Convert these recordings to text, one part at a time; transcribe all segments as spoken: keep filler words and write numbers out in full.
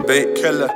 beat killer.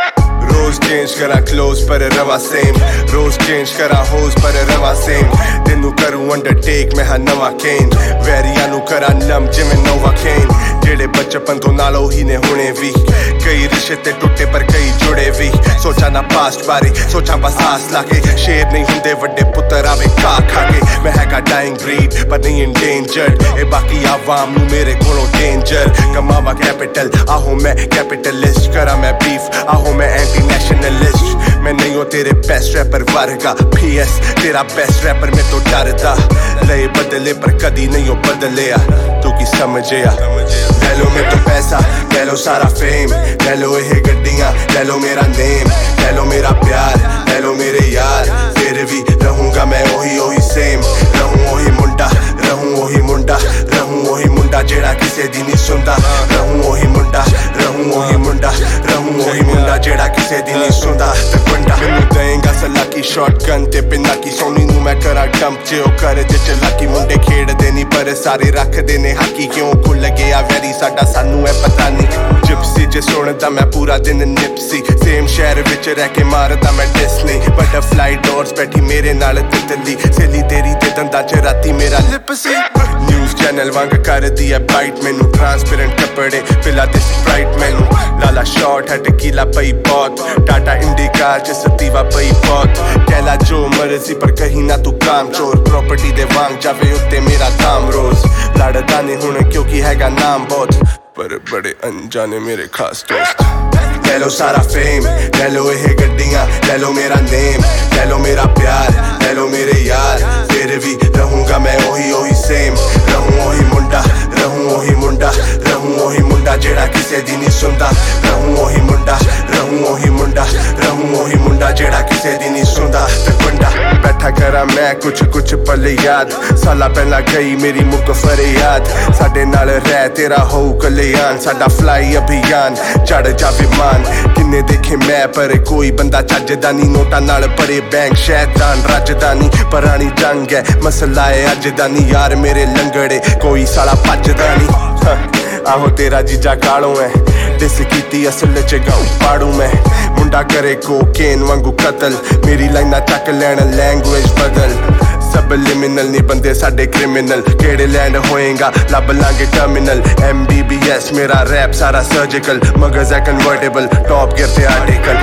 रोज change करा close पर रवा सेम, रोज चेंज करा होज पर रवा सेम। तेनू करूं अंडरटेक मैं हाँ नवा केन, वैरिया नू करा नम जिमें नोवा केन। जेड़े बचपन तो नालों ही ने होने भी, कई रिश्ते टूटे पर कई जुड़े भी। सोचा ना पास्ट बारे, सोचा बस आस लाके, शेर नहीं हुंदे वड्डे पुत्तर आवे खा खा के। मैं हैगा डाइंग ब्रीड पर नहीं इंडेंजर्ड, ए बाकी आवाम नू मेरे कोलों डेंजर। कमावा कैपिटल आहो मैं कैपिटलिस्ट, करा मैं बीफ आहो मैं एंटी नेशनलिस्ट। मैं नहीं हूँ तेरे बेस्ट रैपर वर्गा, पी एस तेरा बेस्ट रैपर मैं तो डरदा। लए बदले पर कदी नहीं हो बदलिया, तू की समझिया। ले लो मैं तो पैसा, ले लो सारा फेम, ले लो ये गड्डियां, ले लो मेरा नेम, ले लो मेरा प्यार, ले लो मेरे यार। फिर भी रहूंगा मैं वही वही सेम, रहूं वही मुंडा, रहूं वही मुंडा, रहूं वही मुंडा जेड़ा किसे दी नहीं सुनदा। रहूं वही मुंडा, रहूं वही मुंडा, रहूं वही मुंडा जेड़ा किसे दी नहीं सुनदा। तकवंडा मैनू देंगा सलाकी शॉटगन ते पिन्ना की, सोनी नू मैं करा डंप जे ओ करे जे चलाकी। मुंडे खेड़दे नहीं पर सारे रखदे ने हाकी, क्यों खुल गया वैरी साडा सानू है पता नहीं। जिप्सी जे सुनदा मैं पूरा दिन निपसी, सेम शहर विच रह के मारदा मैं डिस्नी। बटरफ्लाई डोर्स बैठी मेरे नाल तितली, सेली तेरी ते दंदा च राती मेरा लिपसी। न्यूज़ चैनल वांग कर दी है बाइट मैनू, ट्रांसपेरेंट कपड़े पिला दे स्प्राइट मैनू। लाला शॉट है टकीला पई बहुत, टाटा इंडिका च सतीवा पई बहुत। कहला जो मर्जी पर कहीं ना तू काम चोर, प्रॉपर्टी दे वांग जावे उत्ते मेरा दाम रोज। लड़दा नहीं हुण क्योंकि हैगा नाम बहुत, पर बड़े अनजाने मेरे खास दोस्त। ले लो सारा फेम, ले लो ये गड्डियां, ले लो मेरा नेम, ले लो मेरा प्यार, ले लो मेरे यार। फिर भी रहूंगा मैं वही वही सेम, रहूं वही मुंडा, रहूं वही मुंडा, रहूं वही मुंडा जेड़ा किसे दी नहीं सुनदा। रहूं वही मुंडा, रहूं वही मुंडा, रहूं वही मुंडा जेड़ा किसे दी नहीं सुनदा। तकवंडा बैठा करा मैं कुछ कुछ पल याद, साला पहला गई मेरी मुक फरियाद। साडे नाल रह तेरा होऊ कल्याण, साडा फ्लाई अभियान चढ़ जा विमान। किन्ने देखे मैं पर कोई बंदा चजदा नहीं, नोटा नाल भरे बैंक शैतान रजदा नहीं। पुरानी जंग है मसला है अज दा नहीं, यार मेरे लंगड़े कोई साला भजदा नहीं। आहो तेरा जीजा कालों है, दिस कीती असल च गाऊं पाड़ू मैं। मुंडा करे कोकेन वांगू कतल, मेरी लाइना चक लैन लैंग्वेज बदल। सब लिमिनल नहीं बंदे साडे क्रिमिनल, केड़े लैंड होएगा लब लांगे terminal. M B B S मेरा रैप सारा सर्जिकल, मगज है कन्वर्टेबल टॉप गियर ते आर्टिकल।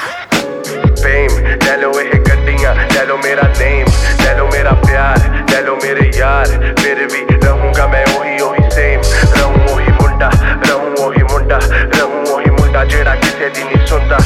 फेम ले लो ये गड्डियां, ले लो मेरा नेम, ले लो मेरा प्यार, ले लो मेरे यार। फिर भी रहूंगा मैं वही वही सेम, रहूं वही मुंडा, रहूं वही मुंडा, रहूं वही मुंडा जेड़ा किसे दी नहीं सुनदा।